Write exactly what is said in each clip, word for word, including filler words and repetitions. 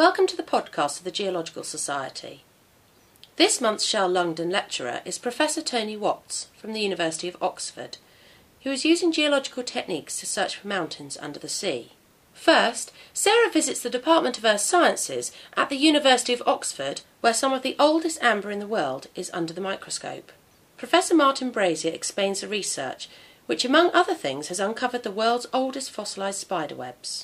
Welcome to the podcast of the Geological Society. This month's Shell Longden lecturer is Professor Tony Watts from the University of Oxford, who is using geological techniques to search for mountains under the sea. First, Sarah visits the Department of Earth Sciences at the University of Oxford, where some of the oldest amber in the world is under the microscope. Professor Martin Brazier explains the research, which among other things has uncovered the world's oldest fossilised spider webs.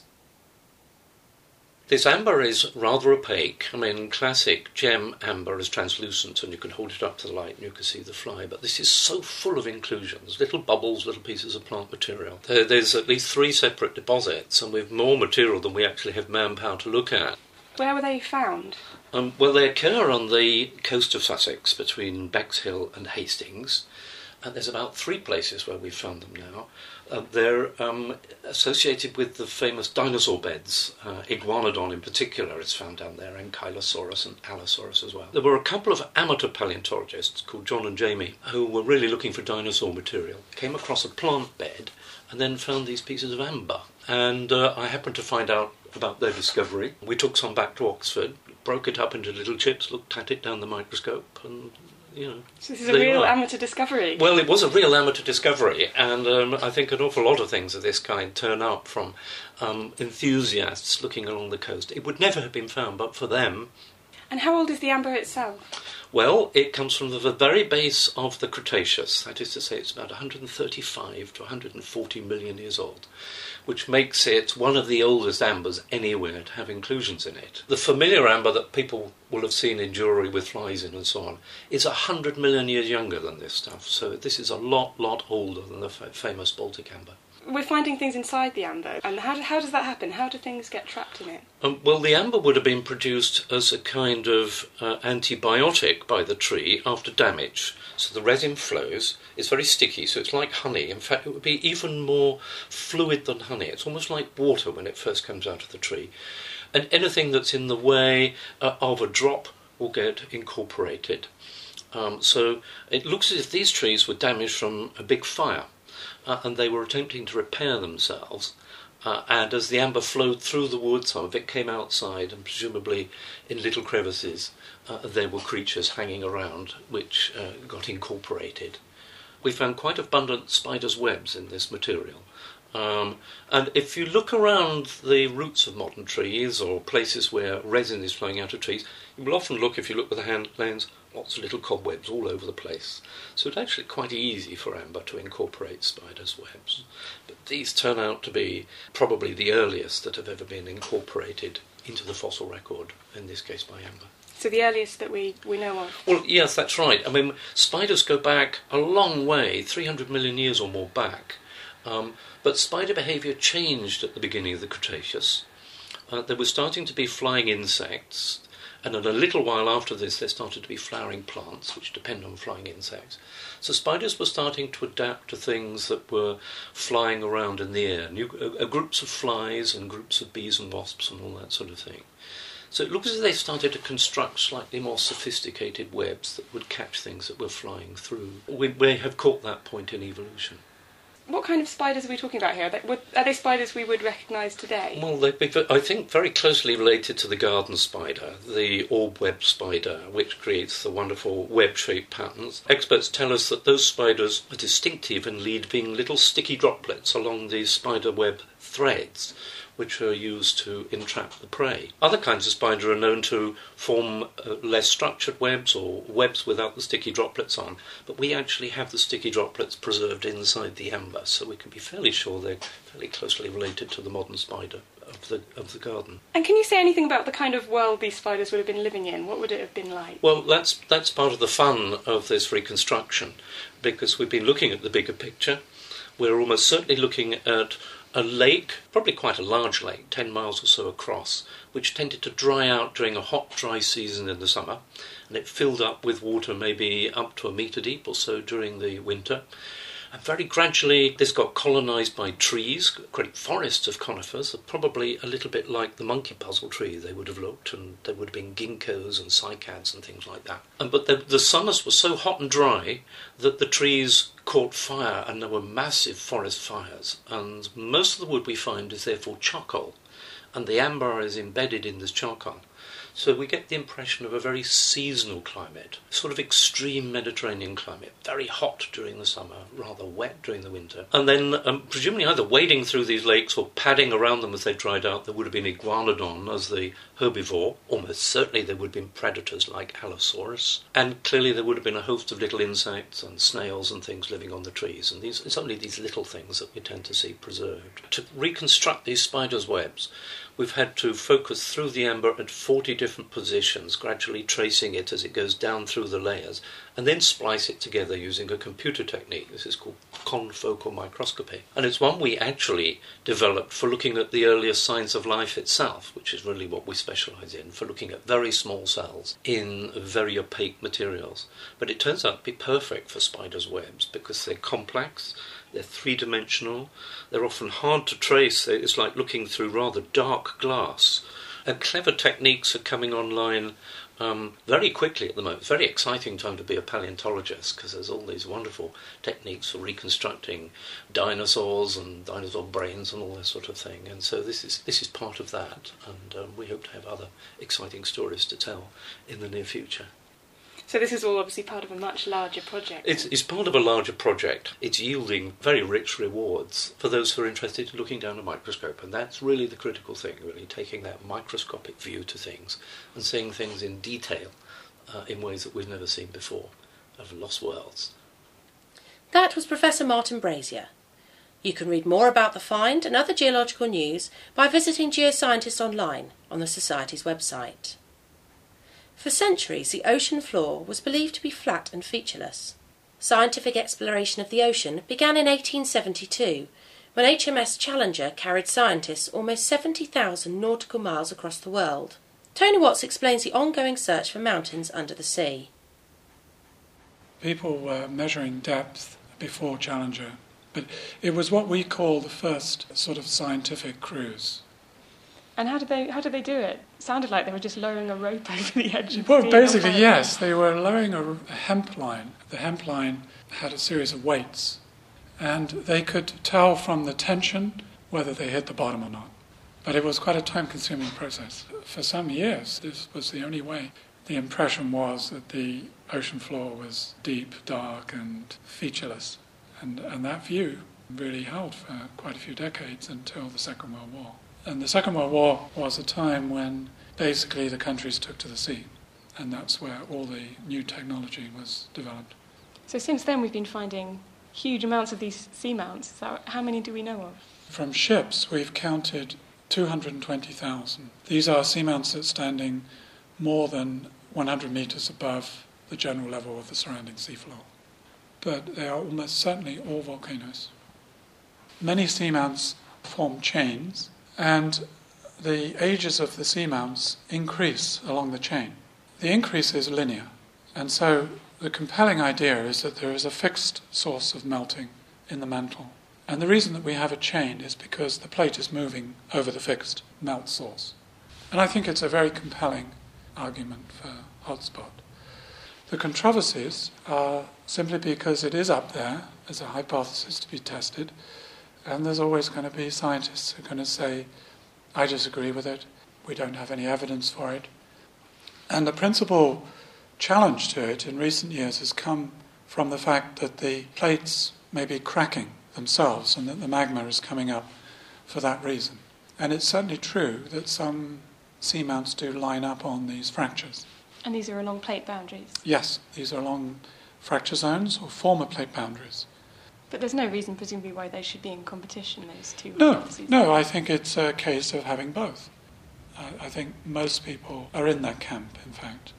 This amber is rather opaque. I mean, classic gem amber is translucent and you can hold it up to the light and you can see the fly, but this is so full of inclusions, little bubbles, little pieces of plant material. There, there's at least three separate deposits and with more material than we actually have manpower to look at. Where were they found? Um, well, they occur on the coast of Sussex between Bexhill and Hastings. And there's about three places where we've found them now. Uh, they're um, associated with the famous dinosaur beds. Uh, Iguanodon in particular is found down there, Ankylosaurus and Allosaurus as well. There were a couple of amateur paleontologists called John and Jamie who were really looking for dinosaur material, came across a plant bed and then found these pieces of amber. And uh, I happened to find out about their discovery. We took some back to Oxford, broke it up into little chips, looked at it down the microscope and... You know, so this is a real amateur discovery. Well, it was a real amateur discovery, and um, I think an awful lot of things of this kind turn up from um, enthusiasts looking along the coast. It would never have been found but for them. And how old is the amber itself? Well, it comes from the very base of the Cretaceous. That is to say, it's about one hundred thirty-five to one hundred forty million years old, which makes it one of the oldest ambers anywhere to have inclusions in it. The familiar amber that people will have seen in jewellery with flies in and so on is one hundred million years younger than this stuff. So this is a lot, lot older than the f- famous Baltic amber. We're finding things inside the amber, and how, do, how does that happen? How do things get trapped in it? Um, well, the amber would have been produced as a kind of uh, antibiotic by the tree after damage. So the resin flows, it's very sticky, so it's like honey. In fact, it would be even more fluid than honey. It's almost like water when it first comes out of the tree. And anything that's in the way uh, of a drop will get incorporated. Um, so it looks as if these trees were damaged from a big fire. Uh, and they were attempting to repair themselves, uh, and as the amber flowed through the wood, some of it came outside, and presumably in little crevices uh, there were creatures hanging around which uh, got incorporated. We found quite abundant spiders' webs in this material, um, and if you look around the roots of modern trees or places where resin is flowing out of trees, you will often look, if you look with a hand lens, lots of little cobwebs all over the place. So it's actually quite easy for amber to incorporate spiders' webs. But these turn out to be probably the earliest that have ever been incorporated into the fossil record, in this case by amber. So the earliest that we, we know of? Well, yes, that's right. I mean, spiders go back a long way, three hundred million years or more back. Um, but spider behaviour changed at the beginning of the Cretaceous. Uh, there were starting to be flying insects, and in a little while after this there started to be flowering plants which depend on flying insects. So spiders were starting to adapt to things that were flying around in the air, New, uh, groups of flies and groups of bees and wasps and all that sort of thing. So it looks as if they started to construct slightly more sophisticated webs that would catch things that were flying through. We may have caught that point in evolution. What kind of spiders are we talking about here? Are they, are they spiders we would recognise today? Well, they'd be, I think, very closely related to the garden spider, the orb web spider, which creates the wonderful web-shaped patterns. Experts tell us that those spiders are distinctive in leaving little sticky droplets along the spider web threads, which are used to entrap the prey. Other kinds of spider are known to form uh, less structured webs or webs without the sticky droplets on, but we actually have the sticky droplets preserved inside the amber, so we can be fairly sure they're fairly closely related to the modern spider of the of the garden. And can you say anything about the kind of world these spiders would have been living in? What would it have been like? Well, that's that's part of the fun of this reconstruction, because we've been looking at the bigger picture. We're almost certainly looking at a lake, probably quite a large lake, ten miles or so across, which tended to dry out during a hot, dry season in the summer, and it filled up with water maybe up to a metre deep or so during the winter. And very gradually this got colonised by trees, great forests of conifers, probably a little bit like the monkey puzzle tree they would have looked, and there would have been ginkgos and cycads and things like that. And, but the, the summers were so hot and dry that the trees caught fire, and there were massive forest fires, and most of the wood we find is therefore charcoal. and the amber is embedded in this charcoal. So we get the impression of a very seasonal climate, sort of extreme Mediterranean climate, very hot during the summer, rather wet during the winter. And then um, presumably either wading through these lakes or padding around them as they dried out, there would have been iguanodon as the herbivore. Almost certainly there would have been predators like Allosaurus. And clearly there would have been a host of little insects and snails and things living on the trees. And these, it's only these little things that we tend to see preserved. To reconstruct these spiders' webs, we've had to focus through the amber at forty different positions, gradually tracing it as it goes down through the layers, and then splice it together using a computer technique. This is called confocal microscopy. And it's one we actually developed for looking at the earliest signs of life itself, which is really what we specialise in, for looking at very small cells in very opaque materials. But it turns out to be perfect for spiders' webs because they're complex, they're three-dimensional, they're often hard to trace. It's like looking through rather dark glass. And clever techniques are coming online um, very quickly at the moment. It's a very exciting time to be a paleontologist because there's all these wonderful techniques for reconstructing dinosaurs and dinosaur brains and all that sort of thing. And so this is this is part of that, and um, we hope to have other exciting stories to tell in the near future. So this is all obviously part of a much larger project. It's, it's part of a larger project. It's yielding very rich rewards for those who are interested in looking down a microscope, and that's really the critical thing, really, taking that microscopic view to things and seeing things in detail uh, in ways that we've never seen before, of lost worlds. That was Professor Martin Brazier. You can read more about the find and other geological news by visiting Geoscientist Online on the Society's website. For centuries, the ocean floor was believed to be flat and featureless. Scientific exploration of the ocean began in eighteen seventy-two, when H M S Challenger carried scientists almost seventy thousand nautical miles across the world. Tony Watts explains the ongoing search for mountains under the sea. People were measuring depth before Challenger, but it was what we call the first sort of scientific cruise. And how did they how did they do it? It sounded like they were just lowering a rope over the edge of Well, the basically, sea. yes. They were lowering a, a hemp line. The hemp line had a series of weights, and they could tell from the tension whether they hit the bottom or not. But it was quite a time-consuming process. For some years, this was the only way. The impression was that the ocean floor was deep, dark, and featureless. And, and that view really held for quite a few decades until the Second World War. And the Second World War was a time when basically the countries took to the sea, and that's where all the new technology was developed. So since then we've been finding huge amounts of these seamounts. So how many do we know of? From ships, we've counted two hundred twenty thousand. These are seamounts that are standing more than one hundred metres above the general level of the surrounding seafloor. But they are almost certainly all volcanoes. Many seamounts form chains, and the ages of the seamounts increase along the chain. The increase is linear, and so the compelling idea is that there is a fixed source of melting in the mantle. And the reason that we have a chain is because the plate is moving over the fixed melt source. And I think it's a very compelling argument for hotspot. The controversies are simply because it is up there as a hypothesis to be tested, and there's always going to be scientists who are going to say, I disagree with it, we don't have any evidence for it. And the principal challenge to it in recent years has come from the fact that the plates may be cracking themselves and that the magma is coming up for that reason. And it's certainly true that some seamounts do line up on these fractures. And these are along plate boundaries? Yes, these are along fracture zones or former plate boundaries. But there's no reason, presumably, why they should be in competition, those two No, hypotheses. no, I think it's a case of having both. I, I think most people are in that camp, in fact.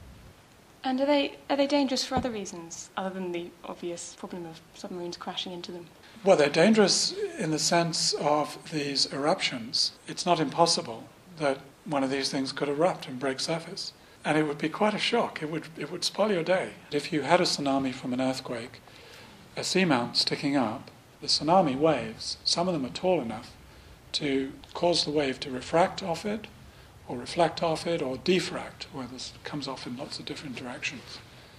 And are they are they dangerous for other reasons, other than the obvious problem of submarines crashing into them? Well, they're dangerous in the sense of these eruptions. It's not impossible that one of these things could erupt and break surface. And it would be quite a shock. It would it would spoil your day. If you had a tsunami from an earthquake, a seamount sticking up, the tsunami waves, some of them are tall enough to cause the wave to refract off it, or reflect off it, or diffract, where this comes off in lots of different directions.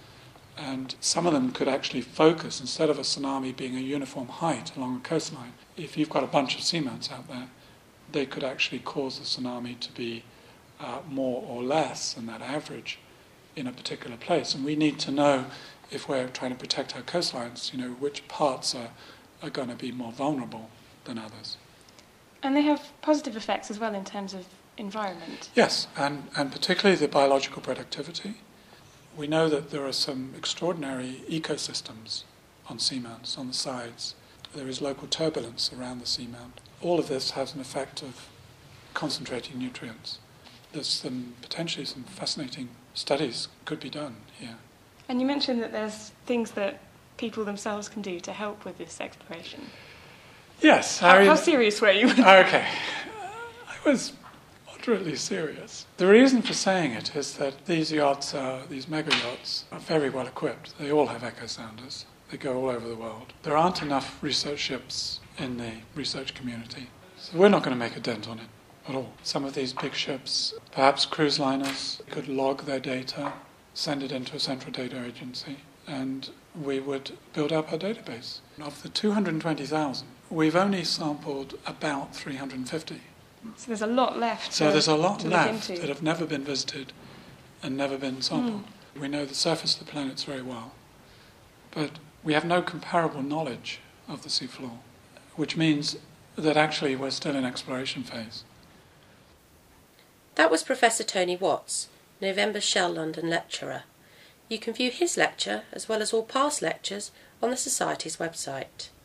And some of them could actually focus, instead of a tsunami being a uniform height along a coastline. If you've got a bunch of seamounts out there, they could actually cause the tsunami to be uh, more or less than that average in a particular place. And we need to know, if we're trying to protect our coastlines, you know, which parts are, are going to be more vulnerable than others. And they have positive effects as well in terms of environment. Yes, and, and particularly the biological productivity. We know that there are some extraordinary ecosystems on seamounts, on the sides. There is local turbulence around the seamount. All of this has an effect of concentrating nutrients. There's some potentially some fascinating studies could be done here. And you mentioned that there's things that people themselves can do to help with this exploration. Yes. How, I mean, how serious were you? Okay. I was moderately serious. The reason for saying it is that these yachts, are, these mega yachts, are very well equipped. They all have echo sounders. They go all over the world. There aren't enough research ships in the research community, so we're not going to make a dent on it at all. Some of these big ships, perhaps cruise liners, could log their data, send it into a central data agency, and we would build up our database. Of the two hundred twenty thousand, we've only sampled about three hundred fifty. So there's a lot left. So to, there's a lot to left look into. that have never been visited and never been sampled. Mm. We know the surface of the planets very well, but we have no comparable knowledge of the seafloor, which means that actually we're still in exploration phase. That was Professor Tony Watts, November Shell London lecturer. You can view his lecture, as well as all past lectures, on the Society's website.